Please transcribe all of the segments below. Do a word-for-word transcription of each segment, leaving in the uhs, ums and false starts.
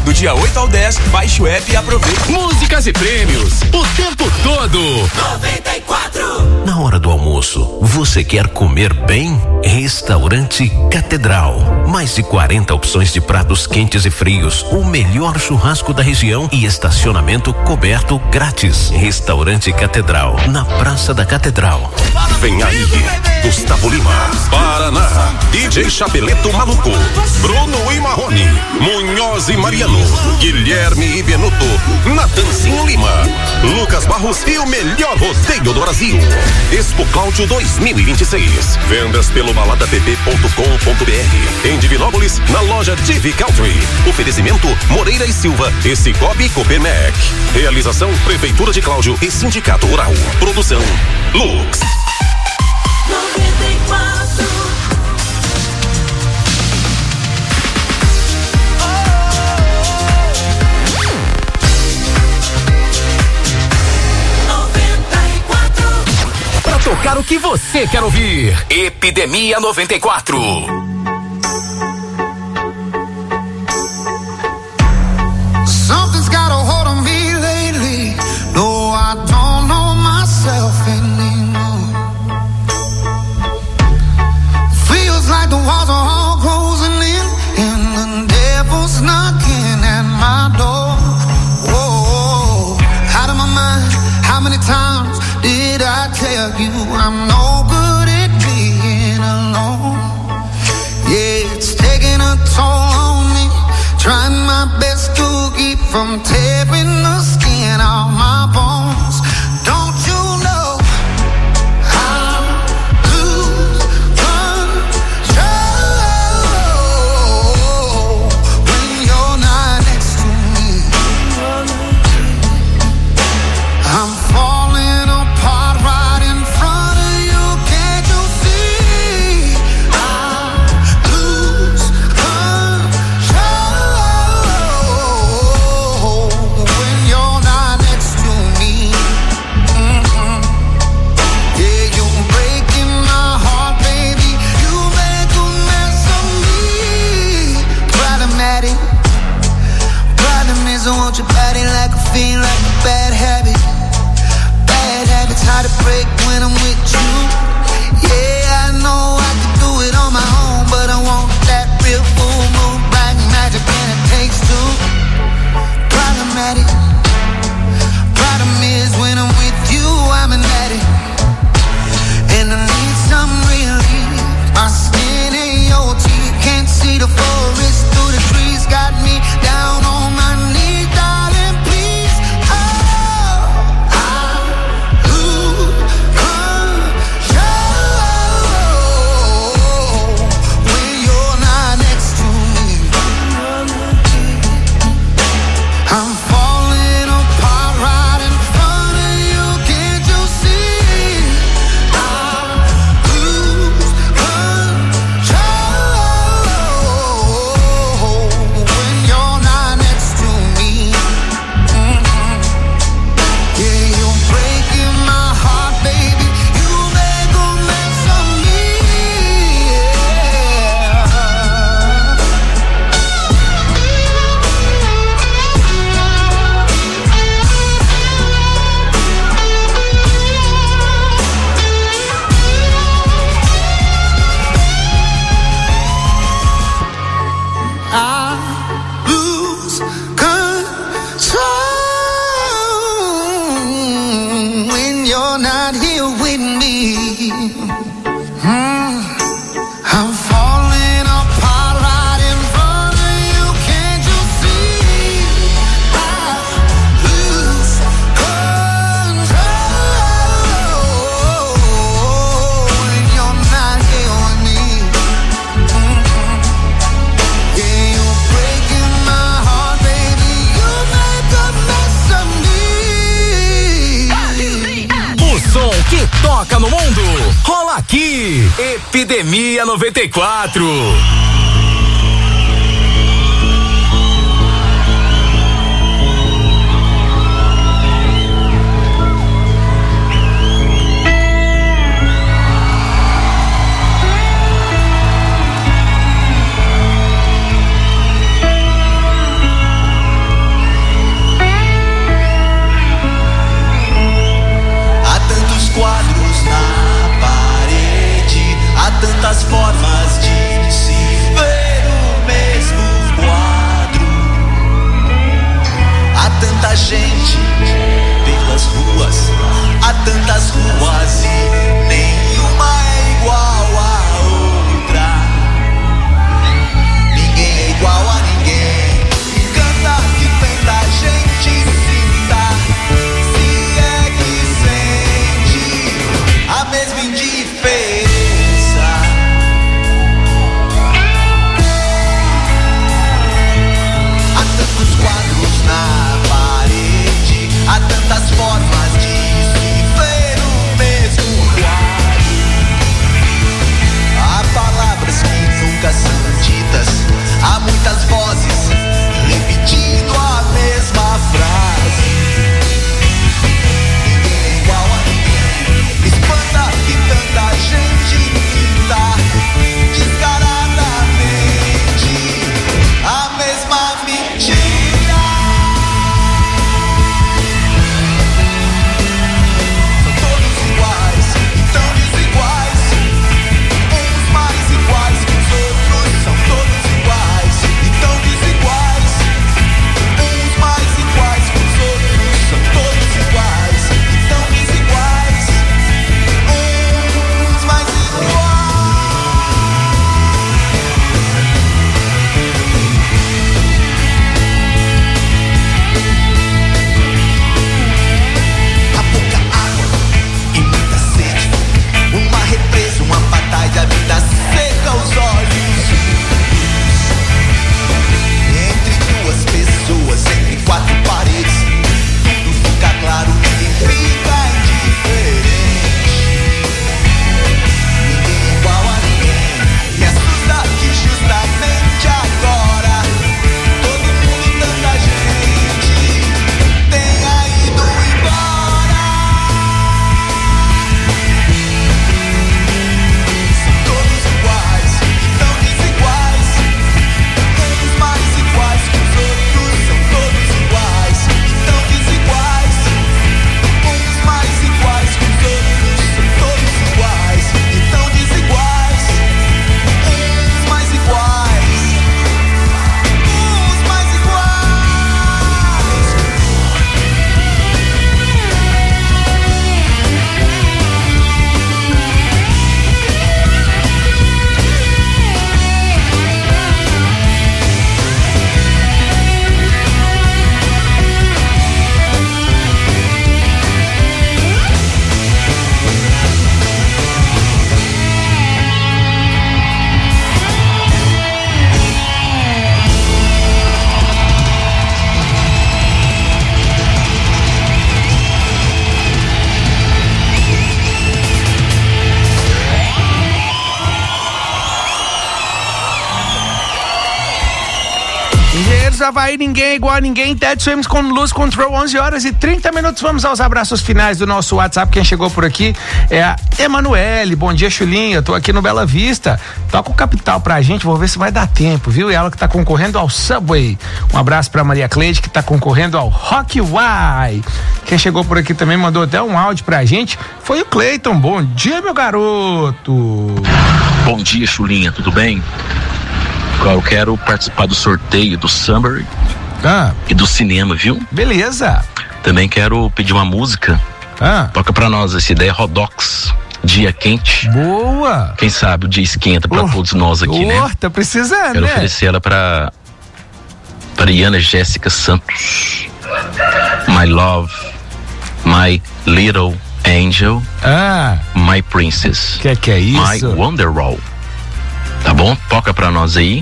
Do dia oito ao dez, baixe o app e aproveite. Músicas e prêmios o tempo todo. noventa e quatro. Na hora do almoço, você quer comer bem? Restaurante Catedral. Mais de quarenta opções de pratos quentes e frios, o melhor churrasco da região e estacionamento coberto grátis. Restaurante Catedral, na Praça da Catedral. Vem aí, Gustavo Lima, Paraná, D J Chapeleto Maluco, Bruno e Marrone, Munhoz e Mariano, Guilherme e Benuto, Natanzinho Lima, Lucas Barros e o melhor rodeio do Brasil. Expo Cláudio dois mil e vinte e seis. Vendas pelo balada p p ponto com ponto b r. Em Divinópolis, na loja Divi Country. Oferecimento Moreira e Silva e Cicobi Copermec. Realização Prefeitura de Cláudio e Sindicato Rural. Produção Lux. noventa e quatro. Pra tocar o que você quer ouvir. Epidemia noventa e quatro. Something's got a hold on me lately. No, I don't know myself anymore. Feels like the walls are all closing in, and the devil's knocking at my door. Whoa, out of my mind. How many times did I tell you I'm no good at being alone? Yeah, it's taking a toll on me. Trying my best to keep from tearing the skin off my bones. Don't you know I lose control when you're not next to me? I'm falling apart right in front of you. Can't you see? I lose control when you're not next to me. Mm-mm. Yeah, you're breaking my heart, baby. You make a mess of me. Problematic. Problem is I want your body like a fiend, like a bad habit. Bad habits hard to break when I'm with you. Yeah, I know I can do it on my own, but I want that real full moon, black magic, and it takes two. Problematic. Problem is when I'm with you, I'm an addict, and I need some relief. My skin ain't your teeth, can't see the forest through the trees. Got me down on my knees, darling, please. Oh, I lose control when you're not next to me. I'm falling apart right in front of you. Can't you see? I lose control when you're not next to me. Mm-mm. Yeah, you're breaking my heart, baby. You make a mess of me. I lose control when you're not here with me. Hmm. I'm falling apart right in front of you. Can't you see? I lose control when you're not here with me. Mm-mm. Yeah, you're breaking my heart, baby. You make a mess of me. O som que toca no mundo. Rola aqui. Epidemia noventa e quatro. diferença. Há tantos quadros na parede, há tantas formas de se ver o mesmo quadro. Há palavras que nunca são ditas, há muitas vozes repetindo a mesma frase. Ninguém é igual a ninguém. Espanta que tanta gente grita descaradamente a mesma mentira. São todos iguais e tão desiguais, uns mais iguais que os outros. São todos iguais e tão desiguais, uns mais iguais que os outros. São todos iguais e tão desiguais, uns mais iguais. Há pouca água e muita sede, uma represa, uma batalha, a vida seca os olhos. Entre duas pessoas, entre quatro paredes, tudo fica claro, ninguém fica indiferente. Ninguém é igual a ninguém. Me assusta que justamente agora todo mundo, tanta gente tenha ido embora. São todos iguais e tão desiguais, uns mais iguais que os outros. São todos iguais e tão desiguais, uns mais iguais que os outros. São todos iguais e tão desiguais, uns mais iguais, uns mais iguais. Engenheiros do Havaí, ninguém é igual a ninguém. Ted Swims com Luz Control, onze horas e trinta minutos. Vamos aos abraços finais do nosso WhatsApp. Quem chegou por aqui é a Emanuele. Bom dia, Chulinha. Tô aqui no Bela Vista. Toca o Capital pra gente, vou ver se vai dar tempo, viu? E ela que tá concorrendo ao Subway. Um abraço pra Maria Cleide, que tá concorrendo ao Rock Y. Quem chegou por aqui também mandou até um áudio pra gente foi o Cleiton. Bom dia, meu garoto. Bom dia, Chulinha, tudo bem? Eu quero participar do sorteio do Summer Ah, e do cinema, viu? beleza. Também quero pedir uma música. Ah, Toca pra nós essa ideia, Rodox, Dia Quente. boa. Quem sabe o dia esquenta pra Oh, todos nós aqui, né? Oh, tá precisando, Quero né? oferecer ela pra para Iana Jéssica Santos. My Love, My Little Angel, Ah, My Princess, que que é My isso? Wonderwall. Tá bom? Toca pra nós aí.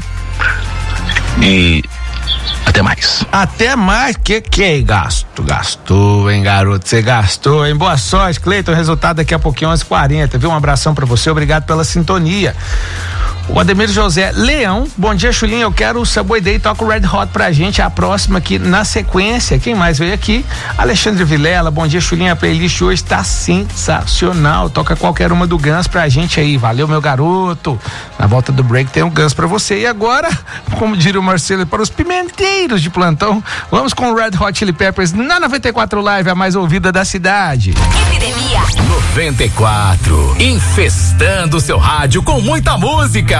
E até mais. Até mais, que que é gasto? Gastou, hein, garoto? Você gastou, hein? Boa sorte, Cleiton. Resultado daqui a pouquinho, onze e quarenta, viu? Um abração pra você, obrigado pela sintonia. O Ademir José Leão, bom dia, Chulinha, eu quero o Subway Day, toca o Red Hot pra gente, a próxima aqui na sequência. Quem mais veio aqui? Alexandre Vilela, bom dia, Chulinha, a playlist hoje tá sensacional, toca qualquer uma do Guns pra gente aí, valeu, meu garoto. Na volta do break tem um Guns pra você. E agora, como diria o Marcelo, para os pimenteiros de plantão, vamos com o Red Hot Chili Peppers na noventa e quatro Live, a mais ouvida da cidade. Epidemia noventa e quatro, infestando seu rádio com muita música.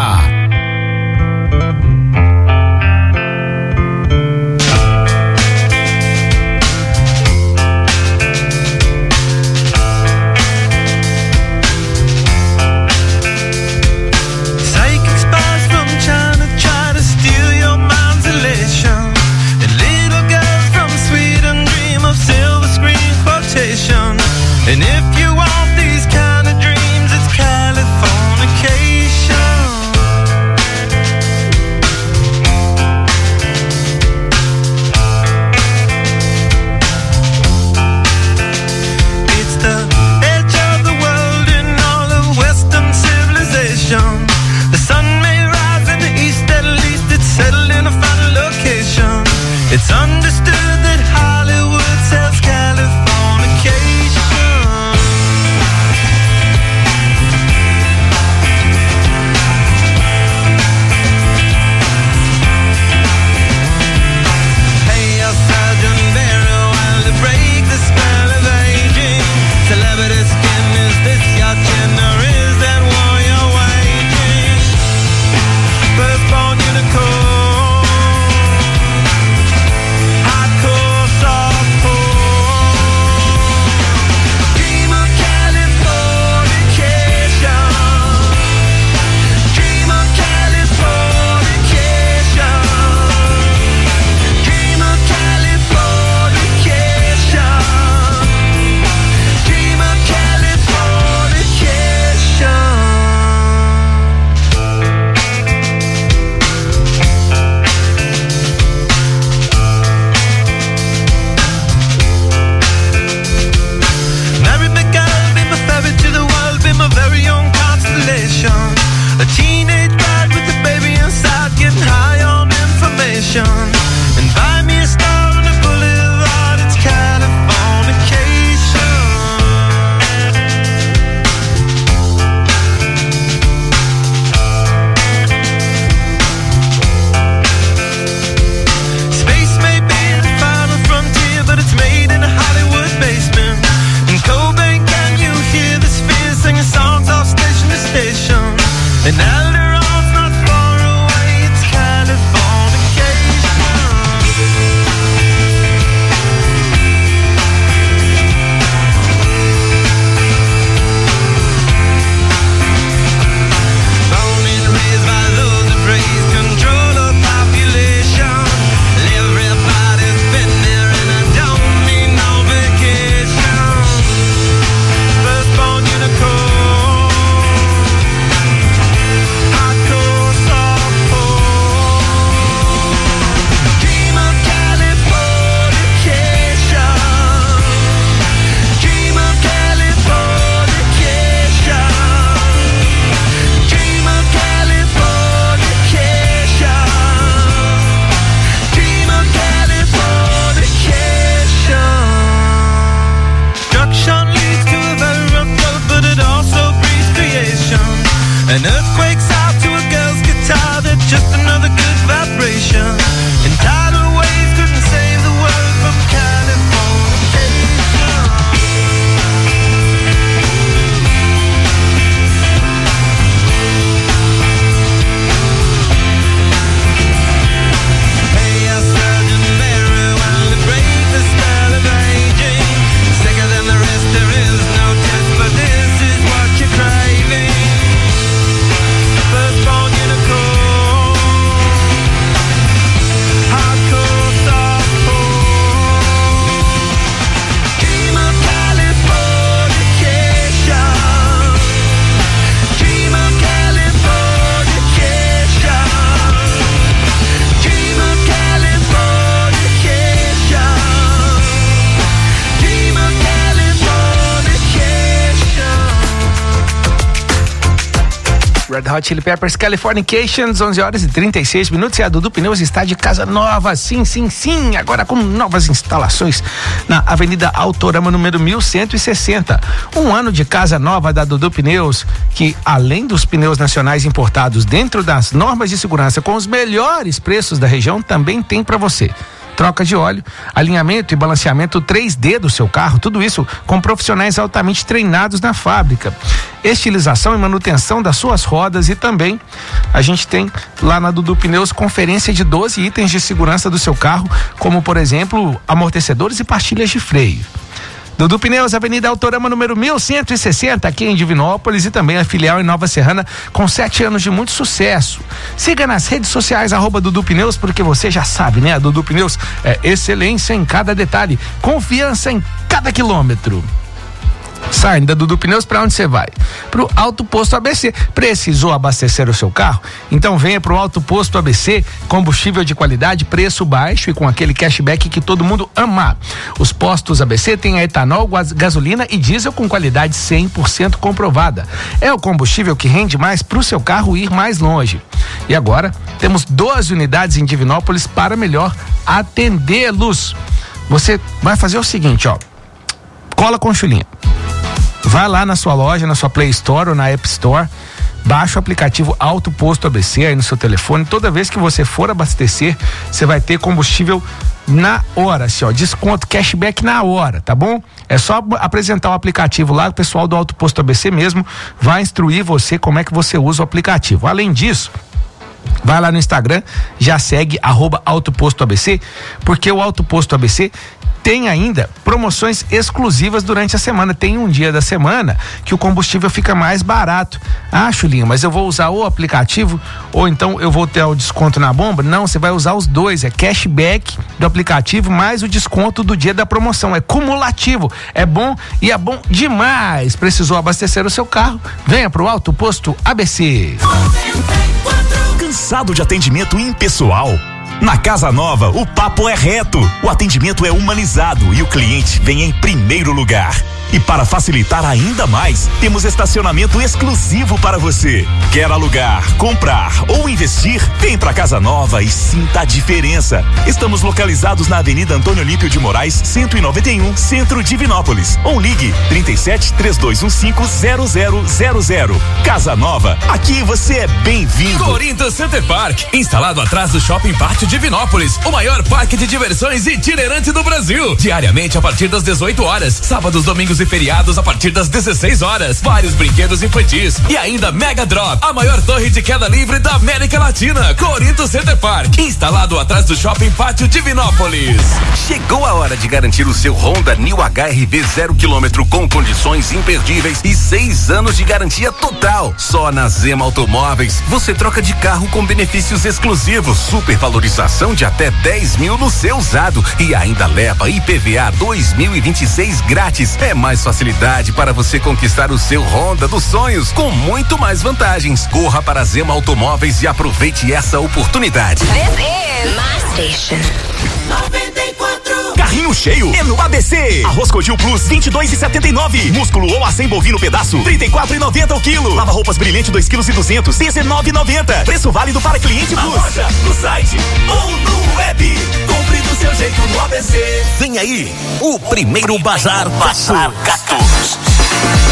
Psychic spies from China try to steal your mind's elation, and little girls from Sweden dream of silver screen quotation. And if you want these kind of dreams, it's Cali. An earthquake's out to a girl's guitar, they're just another good vibration. And tidal waves couldn't save the world from Californication. Hey, I Sergeant Mary, while the bravest spell of aging. Sicker than the rest, there is no test, but this is what you're craving. Firstborn unicorn, hardcore softcore. Dream of Californication. Dream of Californication. Dream of Californication. Dream of Californication. Red Hot Chili Peppers, Californications, onze horas e trinta e seis minutos, e a Dudu Pneus está de casa nova, sim, sim, sim, agora com novas instalações na Avenida Autorama, número mil cento e sessenta. Um ano de casa nova da Dudu Pneus, que além dos pneus nacionais importados dentro das normas de segurança com os melhores preços da região, também tem para você troca de óleo, alinhamento e balanceamento três D do seu carro, tudo isso com profissionais altamente treinados na fábrica. Estilização e manutenção das suas rodas, e também a gente tem lá na Dudu Pneus conferência de doze itens de segurança do seu carro, como por exemplo, amortecedores e pastilhas de freio. Dudu Pneus, Avenida Autorama, número mil cento e sessenta, aqui em Divinópolis, e também a filial em Nova Serrana, com sete anos de muito sucesso. Siga nas redes sociais, arroba Dudu Pneus, porque você já sabe, né? A Dudu Pneus é excelência em cada detalhe, confiança em cada quilômetro. Saindo da Dudu Pneus, para onde você vai? Pro Alto Posto A B C. Precisou abastecer o seu carro? Então venha pro Alto Posto A B C, combustível de qualidade, preço baixo e com aquele cashback que todo mundo ama. Os postos A B C têm a etanol, gasolina e diesel com qualidade cem por cento comprovada. É o combustível que rende mais pro seu carro ir mais longe. E agora temos doze unidades em Divinópolis para melhor atendê-los. Você vai fazer o seguinte, ó. Cola com chulinha. Vai lá na sua loja, na sua Play Store ou na App Store, baixa o aplicativo Alto Posto A B C aí no seu telefone. Toda vez que você for abastecer, você vai ter combustível na hora, assim, ó, desconto, cashback na hora, tá bom? É só apresentar o aplicativo lá, o pessoal do Alto Posto A B C mesmo vai instruir você como é que você usa o aplicativo. Além disso, vai lá no Instagram, já segue arroba Alto Posto A B C, porque o Alto Posto A B C tem ainda promoções exclusivas durante a semana. Tem um dia da semana que o combustível fica mais barato. Ah, Chulinho, mas eu vou usar o aplicativo ou então eu vou ter o desconto na bomba? Não, você vai usar os dois. É cashback do aplicativo mais o desconto do dia da promoção. É cumulativo. É bom e é bom demais. Precisou abastecer o seu carro? Venha pro Alto Posto A B C. Cansado de atendimento impessoal? Na Casa Nova, o papo é reto, o atendimento é humanizado e o cliente vem em primeiro lugar. E para facilitar ainda mais, temos estacionamento exclusivo para você. Quer alugar, comprar ou investir? Vem pra Casa Nova e sinta a diferença. Estamos localizados na Avenida Antônio Olímpio de Moraes, cento e noventa e um, Centro Divinópolis. Ou ligue trinta e sete, três dois um cinco, zero zero zero zero. Casa Nova, aqui você é bem-vindo. Corinthians Center Park, instalado atrás do Shopping Pátio Divinópolis, o maior parque de diversões itinerante do Brasil. Diariamente a partir das dezoito horas, sábados, domingos e feriados a partir das dezesseis horas. Vários brinquedos infantis e ainda Mega Drop, a maior torre de queda livre da América Latina. Corinthians Center Park, instalado atrás do Shopping Pátio Divinópolis. Chegou a hora de garantir o seu Honda New H R V zero quilômetro com condições imperdíveis e seis anos de garantia total. Só na Zema Automóveis você troca de carro com benefícios exclusivos, supervalorização de até dez mil no seu usado e ainda leva I P V A dois mil e vinte e seis grátis. É mais facilidade para você conquistar o seu Honda dos sonhos com muito mais vantagens. Corra para a Zema Automóveis e aproveite essa oportunidade. This is my station. noventa e quatro. Carrinho cheio é no A B C. Arroz Codil Plus vinte e dois e setenta e nove. Músculo ou acém bovino pedaço trinta e quatro e noventa o quilo. Lava roupas Brilhante dois quilos e duzentos dezenove e noventa. Preço válido para cliente Plus. Na loja, no site ou no web. Compre do seu jeito no A B C. Vem aí o primeiro Bazar Gatos.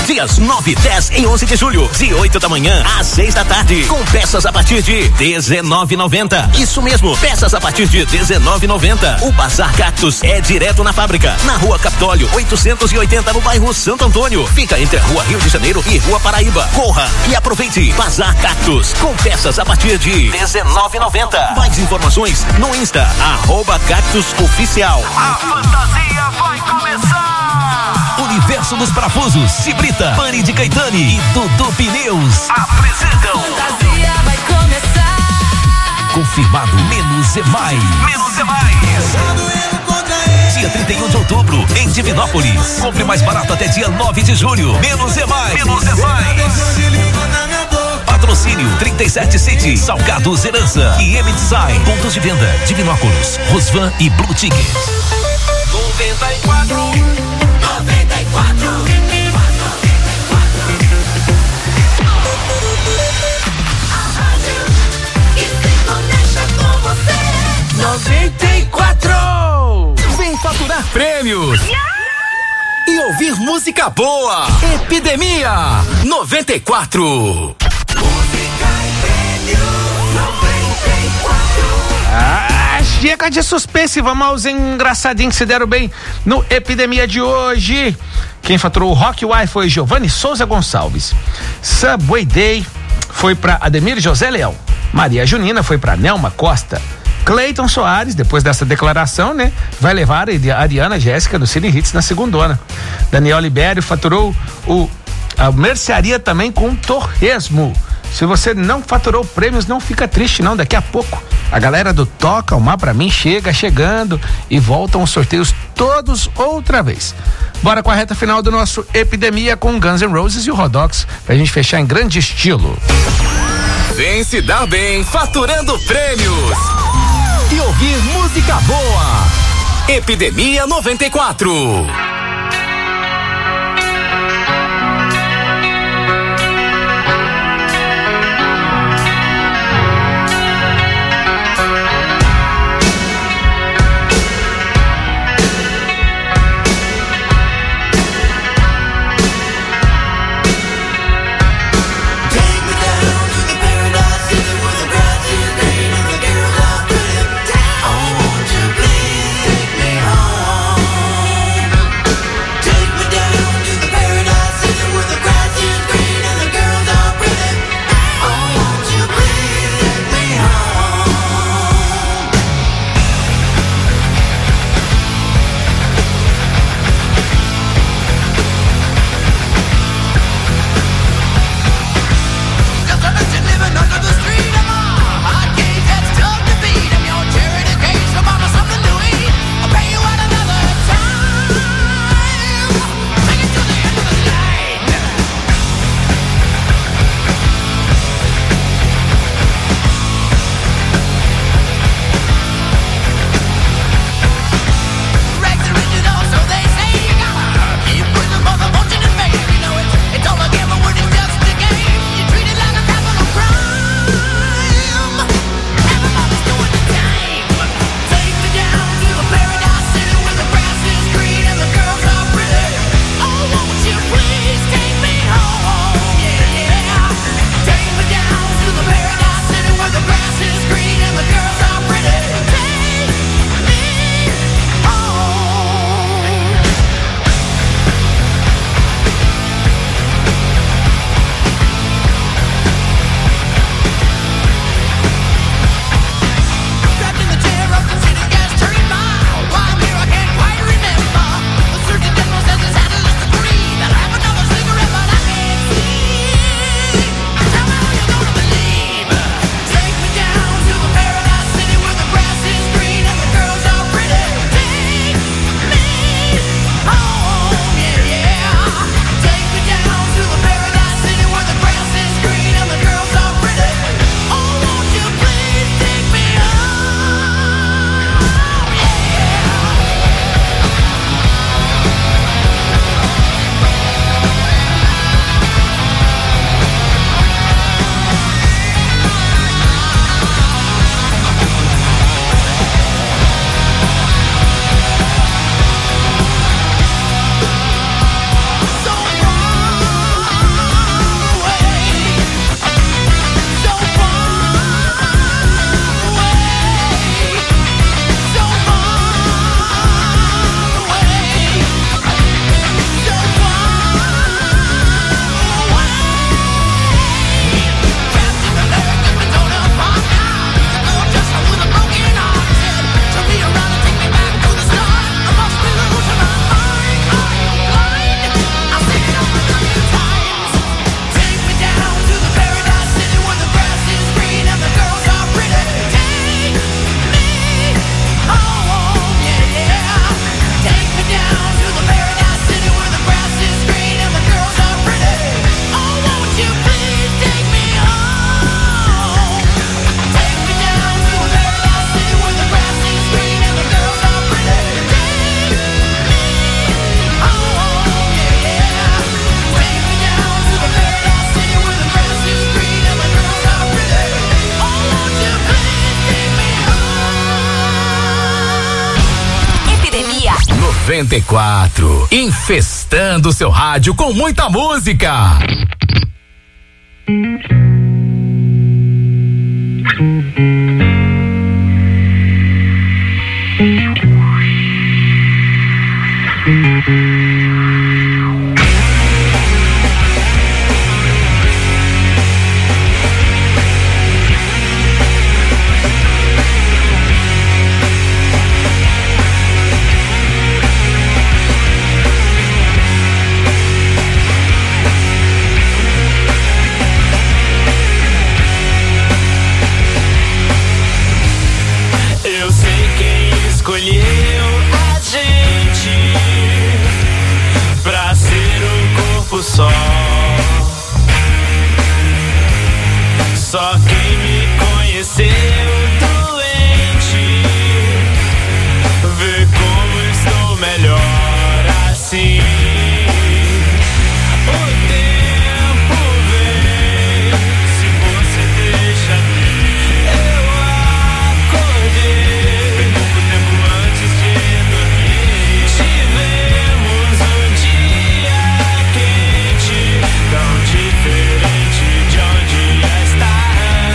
Dias nove, dez e onze de julho, de oito da manhã às seis da tarde, com peças a partir de dezenove e noventa. Isso mesmo, peças a partir de dezenove e noventa. O Bazar Cactus é direto na fábrica, na Rua Capitólio, oitocentos e oitenta, no bairro Santo Antônio. Fica entre a Rua Rio de Janeiro e Rua Paraíba. Corra e aproveite. Bazar Cactus, com peças a partir de dezenove e noventa. Mais informações no Insta, arroba Cactus Oficial. A fantasia vai começar! Universo dos Parafusos, Cibrita, Pani de Caetani e Dudu Pneus apresentam Fantasia vai começar. Confirmado, menos é mais. Menos é mais. Dia trinta e um de outubro, em Divinópolis. Compre mais barato até dia nove de julho. Menos é mais. Menos é mais. Patrocínio trinta e sete City, Salgados Herança e M Design. Pontos de venda, Divinópolis, Rosvan e Blue Ticket. noventa e quatro. noventa e quatro. noventa e quatro. Vem faturar prêmios e ouvir música boa. Epidemia noventa e quatro. Ah, chega de suspense, vamos aos engraçadinhos que se deram bem no Epidemia de hoje. Quem faturou o Rock Wi foi Giovanni Souza Gonçalves. Subway Day foi para Ademir José Leão. Maria Junina foi para Nelma Costa. Cleiton Soares, depois dessa declaração, né, vai levar a Ariana Jéssica do Cine Hits na segundona. Daniel Libério faturou o, a mercearia também com Torresmo. Se você não faturou prêmios, não fica triste não, daqui a pouco a galera do Toca o Mar Pra Mim chega chegando e voltam os sorteios todos outra vez. Bora com a reta final do nosso Epidemia com Guns N' Roses e o Rodox, pra gente fechar em grande estilo. Vem se dar bem faturando prêmios e ouvir música boa. Epidemia noventa e quatro. Down. noventa e quatro, infestando seu rádio com muita música. Só, só quem me conheceu doente vê como estou melhor assim. O tempo vem, se você deixa vir. Eu acordei pouco tempo antes de dormir. Tivemos um dia tão diferente de onde ia estar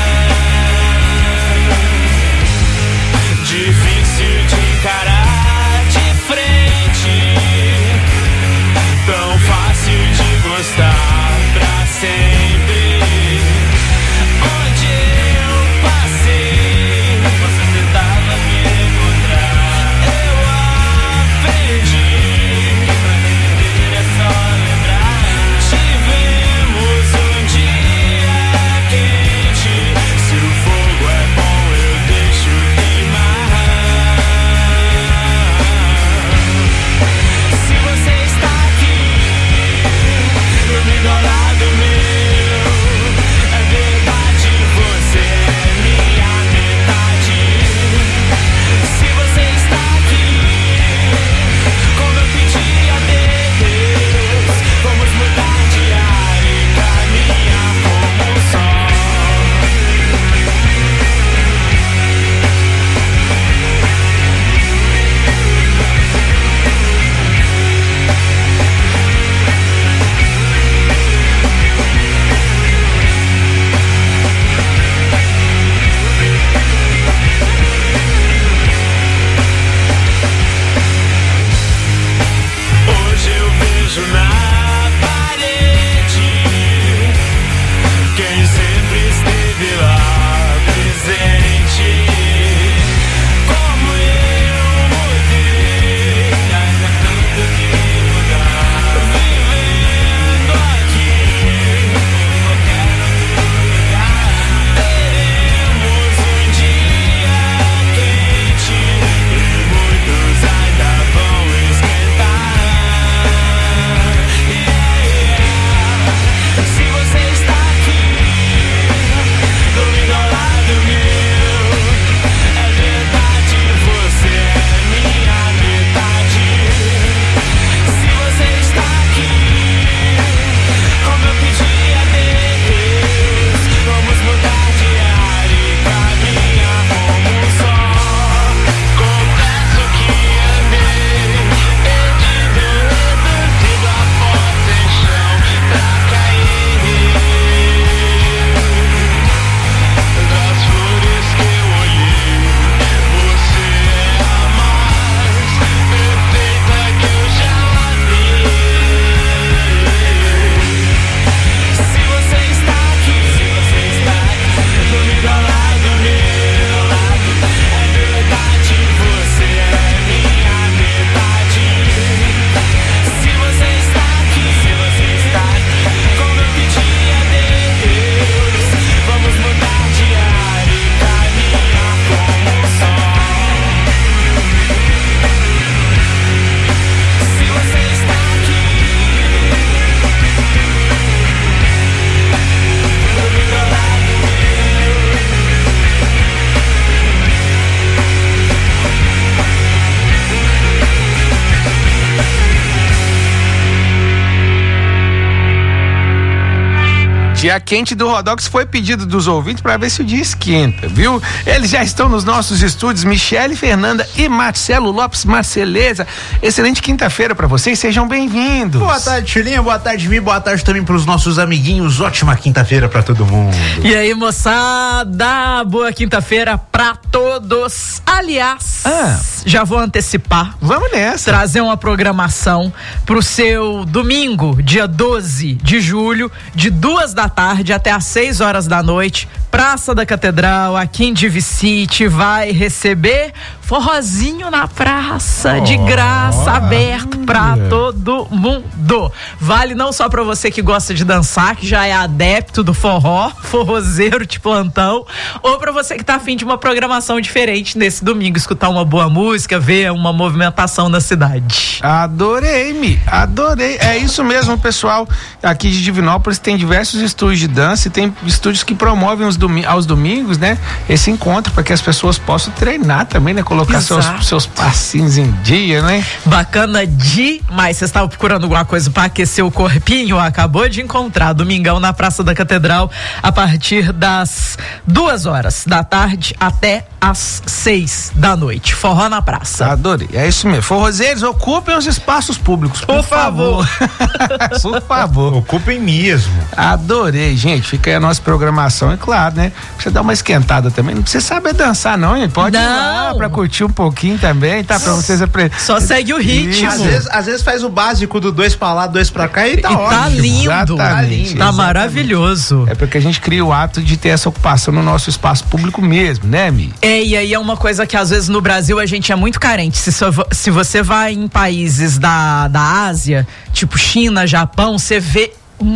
Dia quente do Rodox foi pedido dos ouvintes para ver se o dia esquenta, viu? Eles já estão nos nossos estúdios, Michele Fernanda e Marcelo Lopes Marceleza. Excelente quinta-feira para vocês, sejam bem-vindos. Boa tarde, Chulinha, boa tarde, Mi, boa tarde também pros nossos amiguinhos. Ótima quinta-feira para todo mundo. E aí, moçada, boa quinta-feira pra todos. Aliás, Ah. já vou antecipar. Vamos nessa. Trazer uma programação pro seu domingo, dia doze de julho, de duas da tarde até às seis horas da noite. Praça da Catedral, aqui em Divi City, vai receber forrozinho na praça, de graça, aberto pra todo mundo. Vale não só pra você que gosta de dançar, que já é adepto do forró, forrozeiro de plantão, ou pra você que tá afim de uma programação diferente nesse domingo, escutar uma boa música, ver uma movimentação na cidade. Adorei, Mi, adorei. É isso mesmo, pessoal. Aqui de Divinópolis tem diversos estúdios de dança e tem estúdios que promovem os domi- aos domingos, né? Esse encontro para que as pessoas possam treinar também, né? Colocar seus, seus passinhos em dia, né? Bacana demais. Você estava procurando alguma coisa para aquecer o corpinho? Acabou de encontrar. Domingão na Praça da Catedral, a partir das duas horas da tarde até às seis da noite. Forró na praça. Adorei. É isso mesmo. Forrozeiros, ocupem os espaços públicos, por, Por favor. Por favor. Ocupem mesmo. Adorei, gente. Fica aí a nossa programação, é claro, né? Você dá uma esquentada também. Não precisa saber dançar, não, hein? Pode ir lá Não. pra curtir um pouquinho também, tá? Pra vocês aprender. Só segue o ritmo. Às vezes, às vezes faz o básico do dois pra lá, dois pra cá e tá E ótimo. tá lindo. Exatamente, Tá exatamente. maravilhoso. É porque a gente cria o hábito de ter essa ocupação no nosso espaço público mesmo, né, Mi? É, e aí é uma coisa que às vezes no Brasil a gente é muito carente. Se, só- se você vai em países da, da Ásia, tipo China, Japão, você vê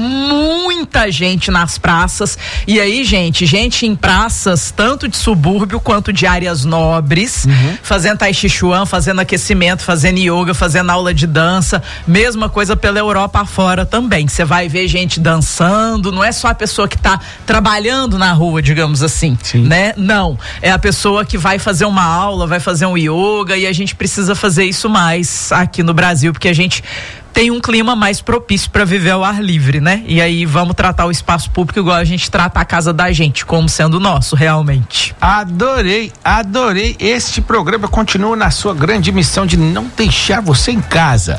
muita gente nas praças. E aí, gente, gente em praças, tanto de subúrbio quanto de áreas nobres, fazendo tai chi chuan, fazendo aquecimento, fazendo yoga, fazendo aula de dança. Mesma coisa pela Europa afora também. Você vai ver gente dançando, não é só a pessoa que tá trabalhando na rua, digamos assim, né? Não, é a pessoa que vai fazer uma aula, vai fazer um yoga, e a gente precisa fazer isso mais aqui no Brasil, porque a gente tem um clima mais propício para viver ao ar livre, né? E aí vamos tratar o espaço público igual a gente trata a casa da gente, como sendo nosso, realmente. Adorei, adorei. Este programa continua na sua grande missão de não deixar você em casa.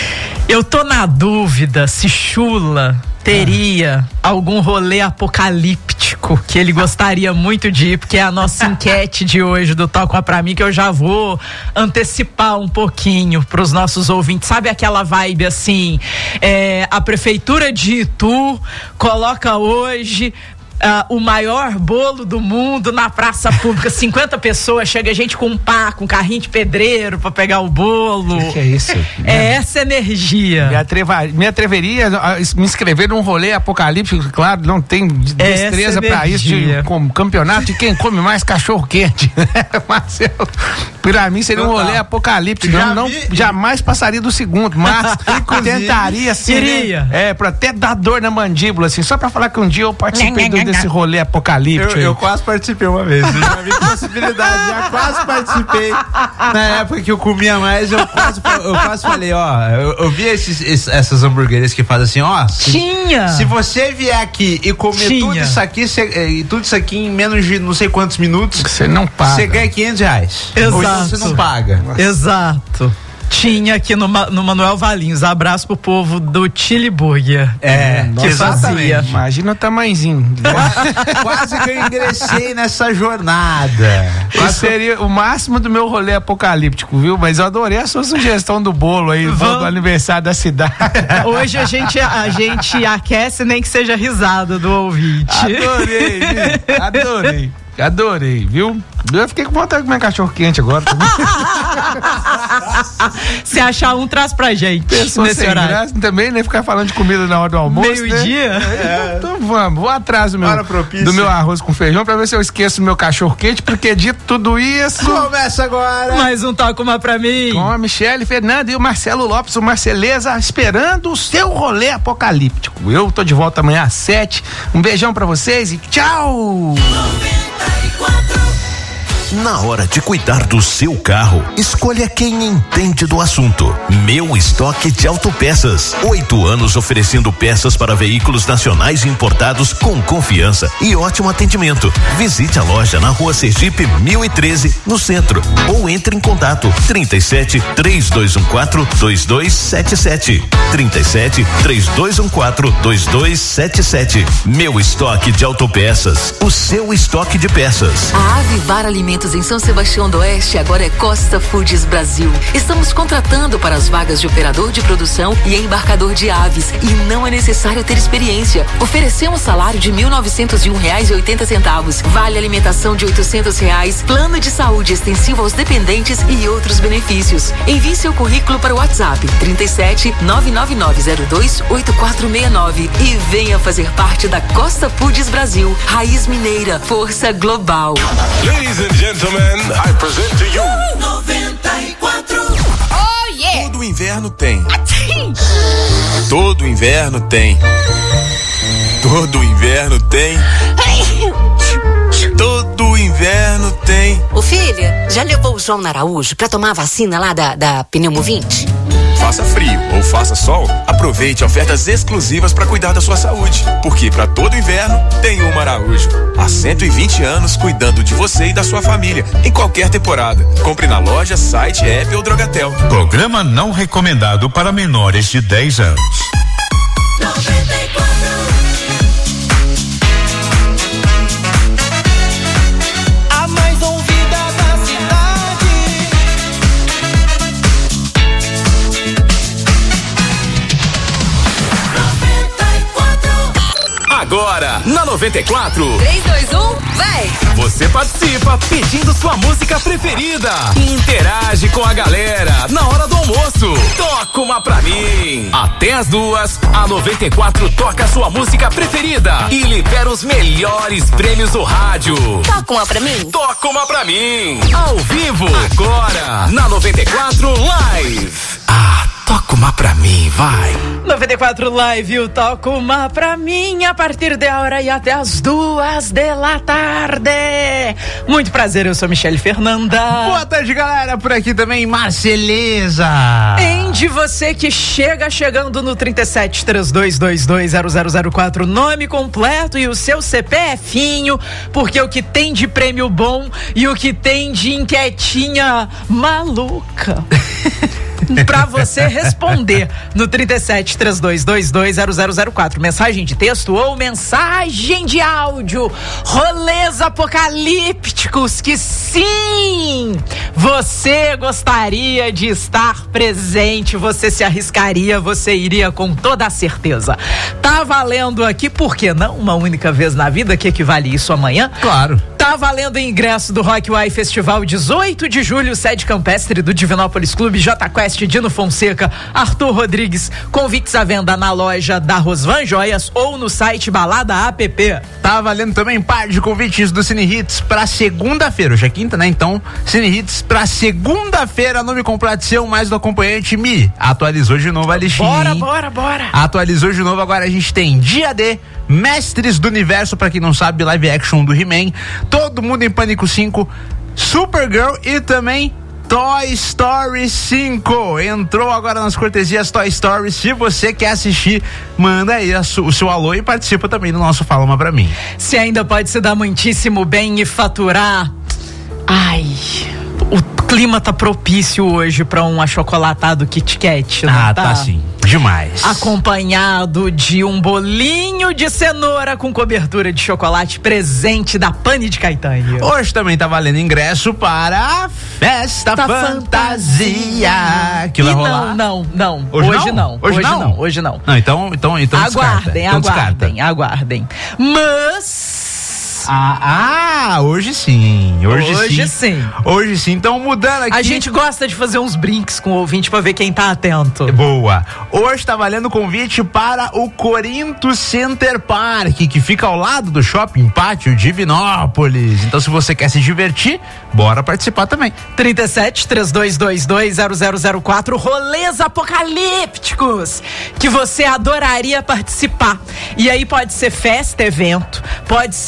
Eu tô na dúvida se Chula teria algum rolê apocalíptico que ele gostaria muito de ir, porque é a nossa enquete de hoje do Toca Pra Mim, que eu já vou antecipar um pouquinho pros nossos ouvintes. Sabe aquela vibe assim, é, a prefeitura de Itu coloca hoje ah, o maior bolo do mundo na praça pública, cinquenta pessoas, chega gente com um pá, com um carrinho de pedreiro pra pegar o bolo. Que que é isso? É essa energia. Me, atreva, me atreveria a me inscrever num rolê apocalíptico, claro, não tem destreza Essa pra isso, de, energia. com campeonato de quem come mais cachorro quente. Marcelo, pra mim seria um Total. rolê apocalíptico, Já não, não vi- jamais passaria do segundo, mas tentaria assim, Iria. né? É, pra até dar dor na mandíbula, assim, só pra falar que um dia eu participei do, desse rolê Eu, apocalíptico. eu aí. quase participei uma vez. Eu já vi possibilidade, já quase participei. Na época que eu comia mais, eu quase, eu quase falei, ó, eu, eu vi esses, esses- essas hamburguerias que fazem assim, ó. Se, Tinha. se você vier aqui e comer Tinha. tudo isso aqui, cê, eh, e tudo isso aqui em menos de não sei quantos minutos, Você não paga. você ganha quinhentos reais. Exato. Ou então você não paga. Exato. Tinha aqui no, Ma- no Manuel Valinhos. Abraço pro povo do Chili Burger. É, que exatamente. fazia. Imagina o tamanhozinho. Quase que eu ingressei nessa jornada. Esse seria o máximo do meu rolê apocalíptico, viu? Mas eu adorei a sua sugestão do bolo aí, do Vamos. do aniversário da cidade. Hoje a gente, a gente aquece, nem que seja risada do ouvinte. Adorei, viu? Adorei. Adorei, viu? Eu fiquei com vontade de comer cachorro quente agora. Se achar um, traz pra gente. Pessoa nesse sem horário. graça também, né? Ficar falando de comida na hora do almoço. Meio-dia? Né? É, então vamos, vou atrás do meu, Hora propícia. do meu arroz com feijão pra ver se eu esqueço o meu cachorro quente, porque dito tudo isso. Começa agora. Mais um Toca Uma Pra Mim. Com a Michele Fernanda e o Marcelo Lopes, o Marceleza, esperando o seu rolê apocalíptico. Eu tô de volta amanhã às sete. Um beijão pra vocês e tchau! Na hora de cuidar do seu carro, escolha quem entende do assunto. Meu Estoque de Autopeças. Oito anos oferecendo peças para veículos nacionais e importados com confiança e ótimo atendimento. Visite a loja na Rua Sergipe mil e treze, no centro, ou entre em contato trinta e sete, três dois um quatro, dois dois sete sete. trinta e sete, três dois um quatro, dois dois sete sete. Meu Estoque de Autopeças. O seu estoque de peças. A Avivar Alimentos em São Sebastião do Oeste agora é Costa Foods Brasil. Estamos contratando para as vagas de operador de produção e embarcador de aves e não é necessário ter experiência. Oferecemos salário de mil novecentos e um reais e oitenta centavos, vale alimentação de oitocentos reais, plano de saúde extensivo aos dependentes e outros benefícios. Envie seu currículo para o WhatsApp trinta e sete, nove nove nove zero dois, oito quatro seis nove e venha fazer parte da Costa Foods Brasil. Raiz mineira, força global. Ladies and gentlemen, I present to you. noventa e quatro. Oh yeah! Todo inverno tem. Todo inverno tem. Todo inverno tem. Todo inverno tem. Ô filha, já levou o João Araújo pra tomar a vacina lá da, da Pneumovinte? Faça frio ou faça sol, aproveite ofertas exclusivas para cuidar da sua saúde. Porque para todo inverno tem uma Araújo. Há cento e vinte anos cuidando de você e da sua família, em qualquer temporada. Compre na loja, site, app ou Drogatel. Programa não recomendado para menores de dez anos. noventa e quatro. A mais ouvida da cidade. noventa e quatro. Agora, na noventa e quatro. três, dois, um, vai! Você participa pedindo sua música preferida e interage com a galera na hora do almoço. Toca uma pra mim. Até as duas, a noventa e quatro toca sua música preferida e libera os melhores prêmios do rádio. Toca uma pra mim? Toca uma pra mim. Ao vivo, agora, na noventa e quatro Live. Ah, toca uma pra mim, vai. noventa e quatro Live, o Toca uma pra mim, a partir de hora e até as duas da tarde. Muito prazer, eu sou Michele Fernanda. Boa tarde, galera. Por aqui também, Marceleza. Em de você que chega chegando no trinta e sete, três dois dois dois, zero zero zero quatro, nome completo e o seu CPFinho, porque o que tem de prêmio bom e o que tem de enquetinha maluca. Pra você responder no trinta e sete, três dois dois dois, zero zero zero quatro. Mensagem de texto ou mensagem de áudio. Rolês apocalípticos que sim, você gostaria de estar presente, você se arriscaria, você iria com toda a certeza. Tá valendo aqui, por que não? Uma única vez na vida, que equivale isso amanhã? Claro. Tá valendo o ingresso do Rock Why Festival, dezoito de julho, sede campestre do Divinópolis Clube, J Quest, Dino Fonseca, Arthur Rodrigues. Convites à venda na loja da Rosvan Joias ou no site Balada App. Tá valendo também par de convites do Cine Hits pra segunda-feira. Hoje é quinta, né? Então, Cine Hits pra segunda-feira, nome completo seu, mais do acompanhante. Me atualizou de novo a listinha. Bora, bora, bora. Atualizou de novo, agora a gente tem Dia D, Mestres do Universo, pra quem não sabe, live action do He-Man, Todo Mundo em Pânico cinco, Supergirl e também Toy Story cinco. Entrou agora nas cortesias Toy Story. Se você quer assistir, manda aí a su, o seu alô e participa também do nosso Fala Uma Pra Mim. Se ainda pode se dar muitíssimo bem e faturar. Ai, o clima tá propício hoje pra um achocolatado Kit Kat, não Ah, tá? tá sim. Demais. Acompanhado de um bolinho de cenoura com cobertura de chocolate, presente da Pane de Caetano. Hoje também tá valendo ingresso para a Festa Tá Fantasia, que vai E rolar. Não, não, não. Hoje Hoje, não? não. Hoje Hoje não? não. Hoje não. Não, então, então, então descarta. Aguardem, Então descarta. aguardem, aguardem. Mas Ah, ah, hoje sim. Hoje, Hoje sim. sim. Hoje sim. Então, mudando aqui. a gente gosta de fazer uns brinks com o ouvinte pra ver quem tá atento. Boa. Hoje tá valendo convite para o Corinto Center Park, que fica ao lado do Shopping Pátio Divinópolis. Então, se você quer se divertir, bora participar também. trinta e sete, três dois dois dois, zero zero zero quatro, rolês apocalípticos que você adoraria participar. E aí pode ser festa, evento, pode ser algum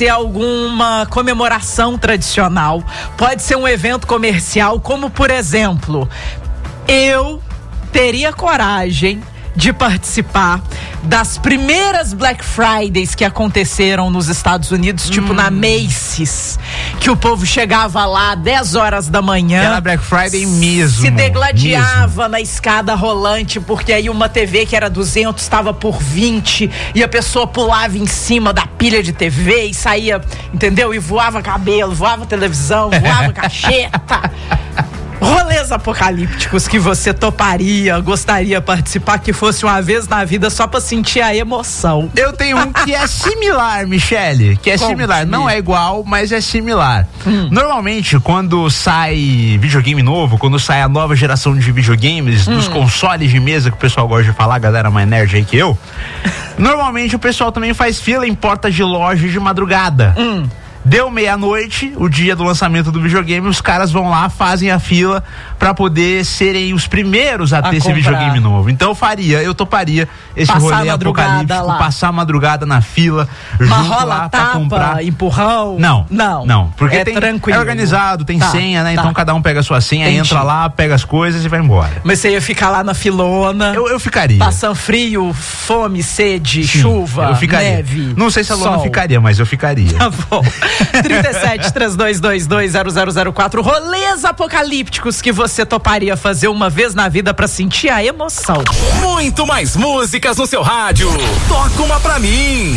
uma comemoração tradicional, pode ser um evento comercial, como por exemplo, eu teria coragem de participar das primeiras Black Fridays que aconteceram nos Estados Unidos, hum. tipo na Macy's, que o povo chegava lá dez horas da manhã. Era Black Friday mesmo. Se degladiava mesmo. na escada rolante, porque aí uma T V que era duzentos estava por vinte e a pessoa pulava em cima da pilha de T V e saía, entendeu? E voava cabelo, voava televisão, voava cacheta. Rolês apocalípticos que você toparia, gostaria de participar, que fosse uma vez na vida só pra sentir a emoção. Eu tenho um que é similar, Michele, que é Conte-me. similar, não é igual, mas é similar. Hum. Normalmente, quando sai videogame novo, quando sai a nova geração de videogames, hum. dos consoles de mesa que o pessoal gosta de falar, a galera mais nerd aí que eu, normalmente o pessoal também faz fila em portas de loja de madrugada. Hum. Deu meia-noite, o dia do lançamento do videogame, os caras vão lá, fazem a fila pra poder serem os primeiros a, a ter comprar. Esse videogame novo. Então eu faria, eu toparia esse passar rolê apocalíptico, lá. Passar a madrugada na fila, Uma junto rola, lá pra tapa, comprar. Empurrão? Não, não, não, porque é tem, tranquilo. É organizado, tem tá, senha, né? Tá. Então cada um pega a sua senha, Entendi. Entra lá, pega as coisas e vai embora. Mas você ia ficar lá na filona? Eu, eu ficaria. Passando frio, fome, sede, Sim, chuva, eu ficaria. neve. Não sei se a Luana sol. ficaria, mas eu ficaria. Tá bom. trinta e sete, três dois dois dois, zero zero zero quatro rolês apocalípticos que você toparia fazer uma vez na vida pra sentir a emoção. Muito mais músicas no seu rádio. Toca uma pra mim.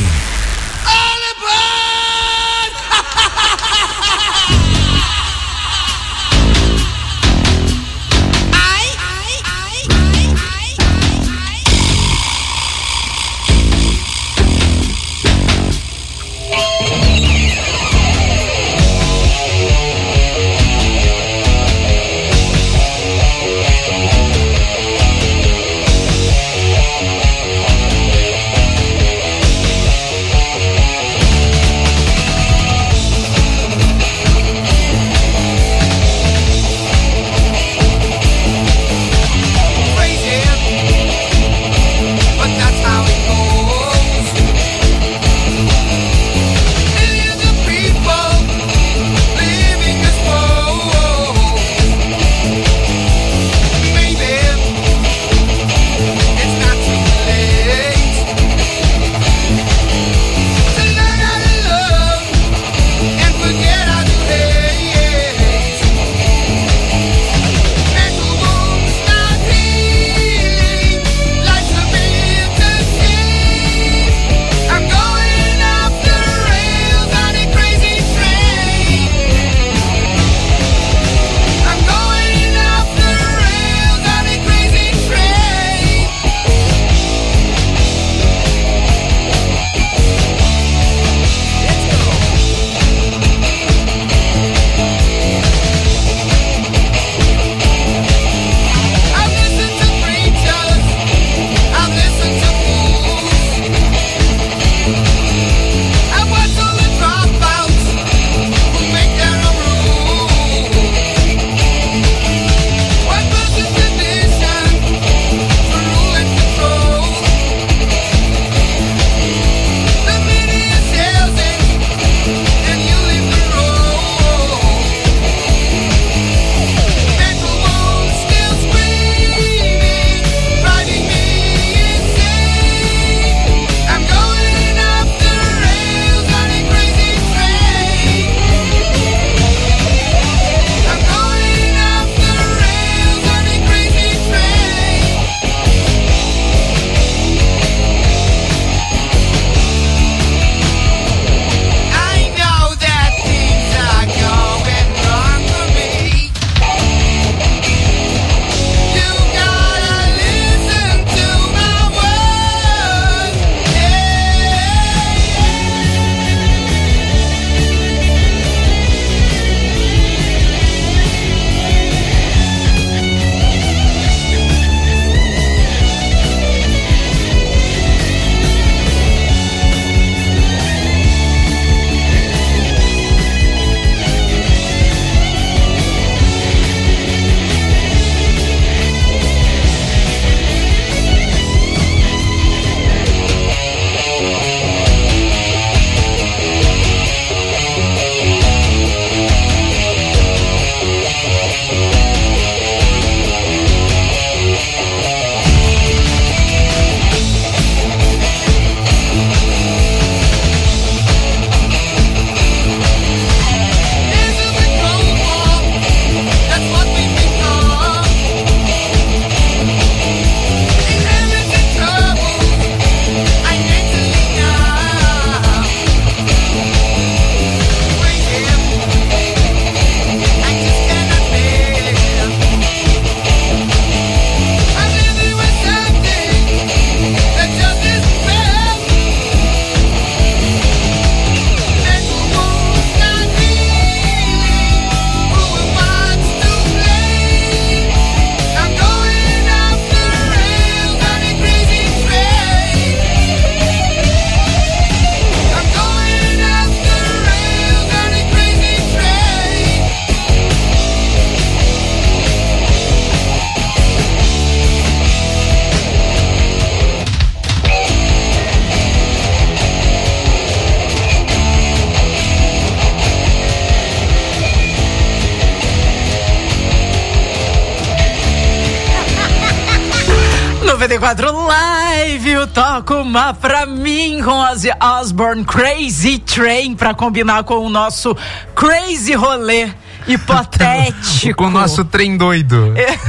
noventa e quatro Live, eu toco uma pra mim com Ozzy Osbourne, Crazy Train, pra combinar com o nosso Crazy Rolê hipotético. Com o nosso trem doido. É.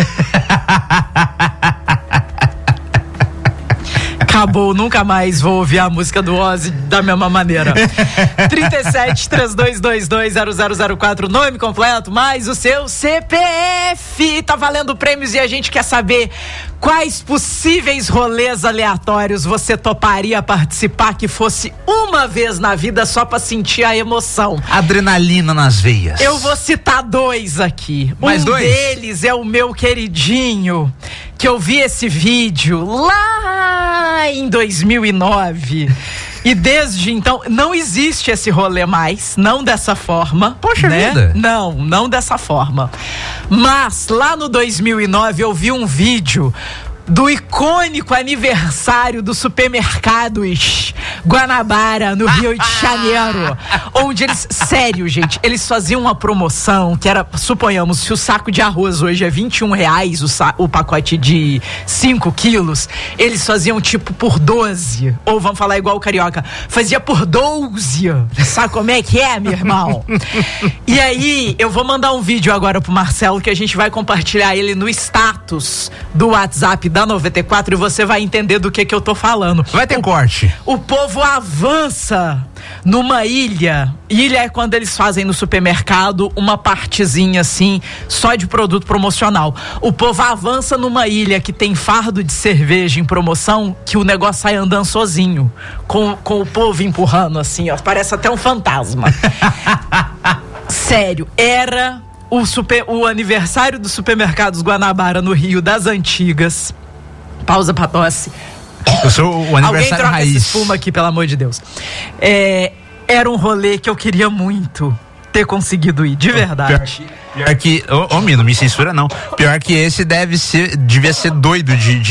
Acabou, nunca mais vou ouvir a música do Ozzy da mesma maneira. trinta e sete, três dois dois dois, zero zero zero quatro, nome completo, mais o seu C P F. Tá valendo prêmios e a gente quer saber quais possíveis rolês aleatórios você toparia participar que fosse uma vez na vida só pra sentir a emoção. Adrenalina nas veias. Eu vou citar dois aqui. Mais um dois? deles é o meu queridinho, que eu vi esse vídeo lá em dois mil e nove. E desde então, não existe esse rolê mais, não dessa forma. Poxa né? vida. Não, não dessa forma. Mas, lá no dois mil e nove, eu vi um vídeo do icônico aniversário do Supermercados Guanabara, no Rio de Janeiro, onde eles, sério, gente, eles faziam uma promoção que era, suponhamos, se o saco de arroz hoje é vinte e um reais, o, sa- o pacote de cinco quilos, eles faziam tipo por doze, ou vamos falar igual o carioca, fazia por doze, sabe como é que é, meu irmão? E aí, eu vou mandar um vídeo agora pro Marcelo, que a gente vai compartilhar ele no status do WhatsApp da noventa e quatro e você vai entender do que que eu tô falando. Vai ter o, corte. O povo avança numa ilha. Ilha é quando eles fazem no supermercado uma partezinha assim, só de produto promocional. O povo avança numa ilha que tem fardo de cerveja em promoção, que o negócio sai andando sozinho, com, com o povo empurrando assim, ó, parece até um fantasma. Sério, era o, super, o aniversário dos Supermercados Guanabara no Rio das Antigas. Pausa pra tosse. Eu sou o aniversário Alguém troca raiz. essa espuma aqui, pelo amor de Deus. É, era um rolê que eu queria muito ter conseguido ir, de verdade. Pior que, ô, ô Mino, me censura não. Pior que esse deve ser, devia ser doido de, de